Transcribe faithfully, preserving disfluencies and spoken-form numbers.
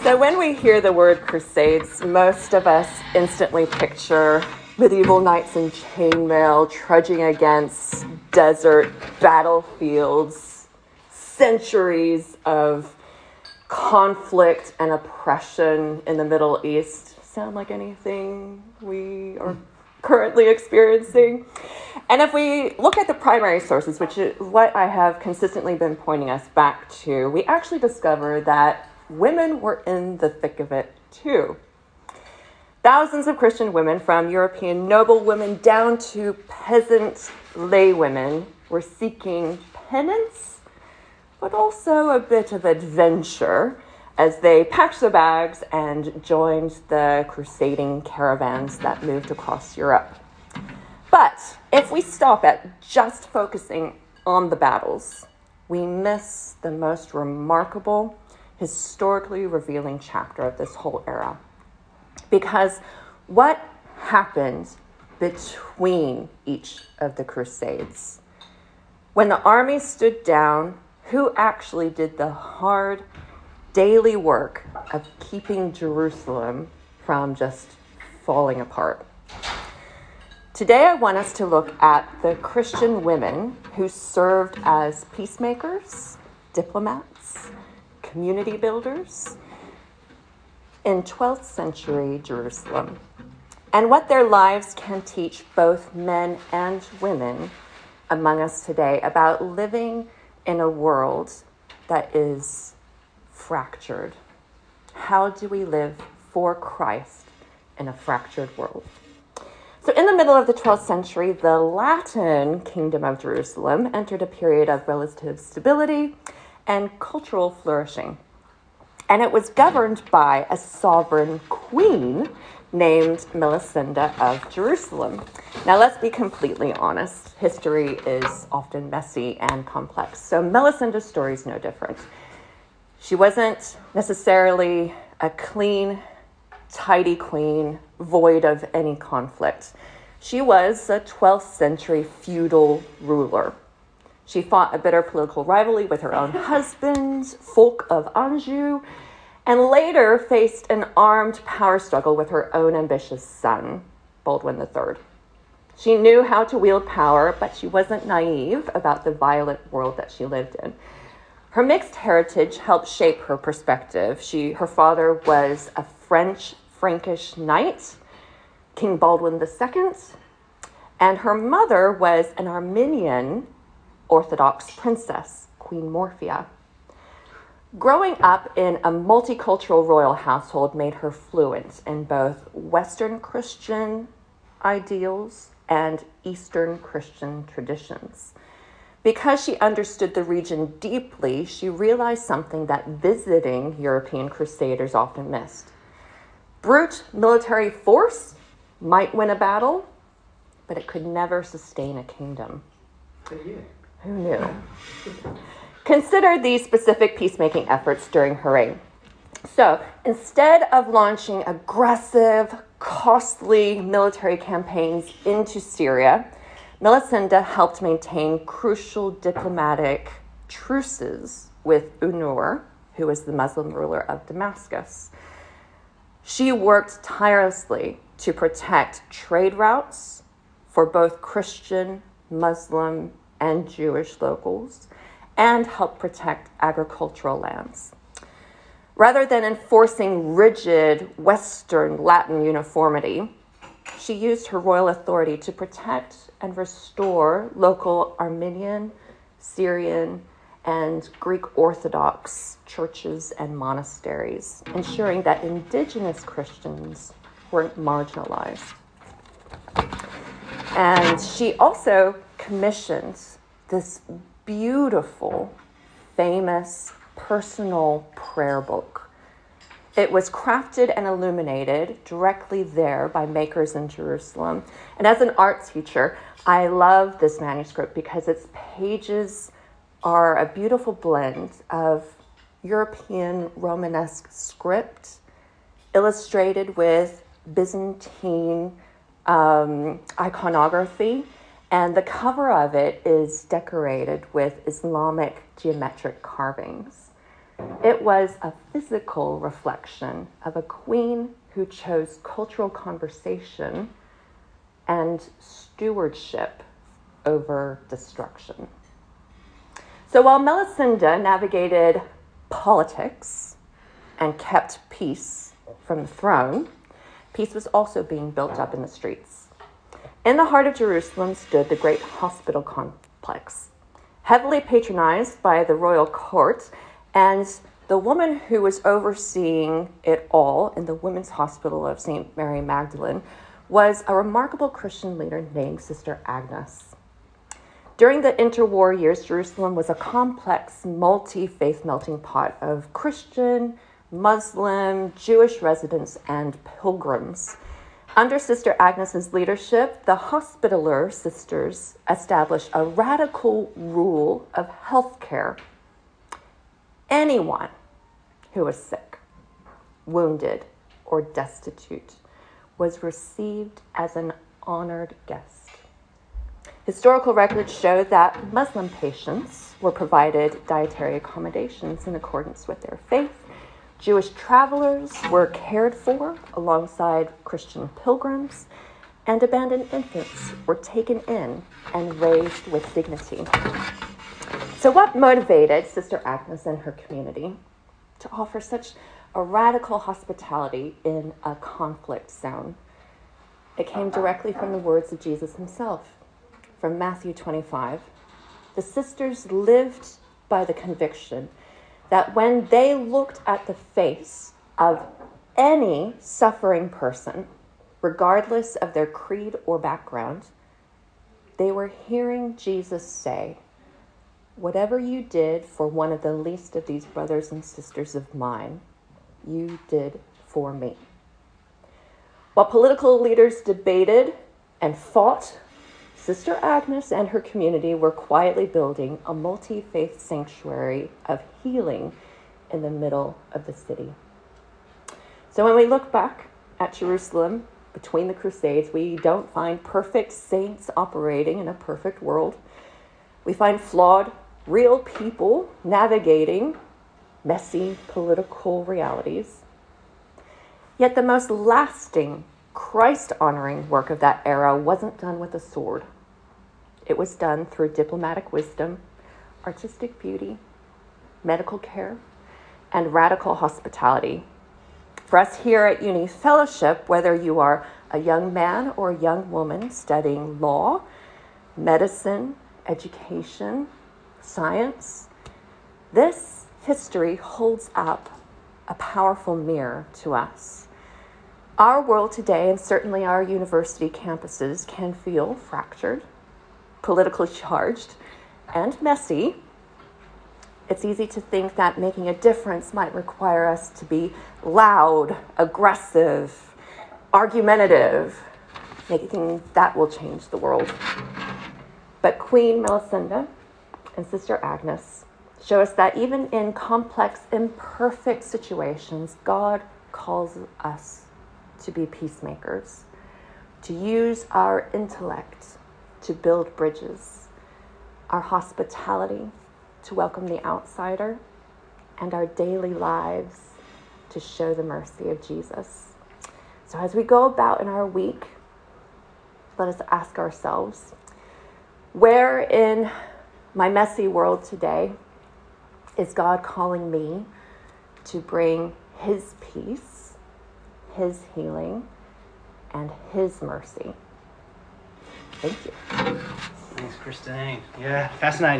So when we hear the word crusades, most of us instantly picture medieval knights in chainmail trudging against desert battlefields, centuries of conflict and oppression in the Middle East. Sound like anything we are currently experiencing? And if we look at the primary sources, which is what I have consistently been pointing us back to, we actually discover that women were in the thick of it too. Thousands of Christian women, from European noblewomen down to peasant laywomen, were seeking penance, but also a bit of adventure as they packed their bags and joined the crusading caravans that moved across Europe. But if we stop at just focusing on the battles, we miss the most remarkable, historically revealing chapter of this whole era. Because what happened between each of the crusades? When the army stood down, who actually did the hard daily work of keeping Jerusalem from just falling apart? Today, I want us to look at the Christian women who served as peacemakers, diplomats, community builders in twelfth century Jerusalem, and what their lives can teach both men and women among us today about living in a world that is fractured. How do we live for Christ in a fractured world? So in the middle of the twelfth century, the Latin kingdom of Jerusalem entered a period of relative stability and cultural flourishing. And it was governed by a sovereign queen named Melisenda of Jerusalem. Now, let's be completely honest. History is often messy and complex. So Melisenda's story is no different. She wasn't necessarily a clean, tidy queen, void of any conflict. She was a twelfth century feudal ruler. She fought a bitter political rivalry with her own husband, Fulk of Anjou, and later faced an armed power struggle with her own ambitious son, Baldwin the Third. She knew how to wield power, but she wasn't naive about the violent world that she lived in. Her mixed heritage helped shape her perspective. She, her father was a French Frankish knight, King Baldwin the Second, and her mother was an Armenian Orthodox princess, Queen Morphia. Growing up in a multicultural royal household made her fluent in both Western Christian ideals and Eastern Christian traditions. Because she understood the region deeply, she realized something that visiting European crusaders often missed. Brute military force might win a battle, but it could never sustain a kingdom. Who knew? Consider these specific peacemaking efforts during her reign. So, instead of launching aggressive, costly military campaigns into Syria, Melisenda helped maintain crucial diplomatic truces with Unur, who was the Muslim ruler of Damascus. She worked tirelessly to protect trade routes for both Christian, Muslim, and Jewish locals, and help protect agricultural lands. Rather than enforcing rigid Western Latin uniformity, she used her royal authority to protect and restore local Armenian, Syrian, and Greek Orthodox churches and monasteries, ensuring that indigenous Christians weren't marginalized. And she also commissioned this beautiful, famous, personal prayer book. It was crafted and illuminated directly there by makers in Jerusalem. And as an art teacher, I love this manuscript because its pages are a beautiful blend of European Romanesque script illustrated with Byzantine um, iconography, and the cover of it is decorated with Islamic geometric carvings. It was a physical reflection of a queen who chose cultural conversation and stewardship over destruction. So while Melisenda navigated politics and kept peace from the throne, peace was also being built up in the streets. In the heart of Jerusalem stood the great hospital complex, heavily patronized by the royal court, and the woman who was overseeing it all in the Women's Hospital of Saint Mary Magdalene was a remarkable Christian leader named Sister Agnes. During the interwar years, Jerusalem was a complex, multi-faith melting pot of Christian, Muslim, Jewish residents, and pilgrims. Under Sister Agnes's leadership, the Hospitaller Sisters established a radical rule of health care. Anyone who was sick, wounded, or destitute was received as an honored guest. Historical records show that Muslim patients were provided dietary accommodations in accordance with their faith. Jewish travelers were cared for alongside Christian pilgrims, and abandoned infants were taken in and raised with dignity. So what motivated Sister Agnes and her community to offer such a radical hospitality in a conflict zone? It came directly from the words of Jesus himself. From Matthew twenty-five, the sisters lived by the conviction that when they looked at the face of any suffering person, regardless of their creed or background, they were hearing Jesus say, "Whatever you did for one of the least of these brothers and sisters of mine, you did for me." While political leaders debated and fought, Sister Agnes and her community were quietly building a multi-faith sanctuary of healing in the middle of the city. So when we look back at Jerusalem between the Crusades, we don't find perfect saints operating in a perfect world. We find flawed, real people navigating messy political realities. Yet the most lasting, Christ-honoring work of that era wasn't done with a sword. It was done through diplomatic wisdom, artistic beauty, medical care, and radical hospitality. For us here at Uni Fellowship, whether you are a young man or a young woman studying law, medicine, education, science, this history holds up a powerful mirror to us. Our world today, and certainly our university campuses, can feel fractured, politically charged, and messy. It's easy to think that making a difference might require us to be loud, aggressive, argumentative, making that will change the world. But Queen Melisenda and Sister Agnes show us that even in complex, imperfect situations, God calls us to be peacemakers, to use our intellect to build bridges, our hospitality to welcome the outsider, and our daily lives to show the mercy of Jesus. So as we go about in our week, let us ask ourselves, where in my messy world today is God calling me to bring his peace, his healing, and his mercy? Thank you. Thanks, Christine. Yeah, fascinating.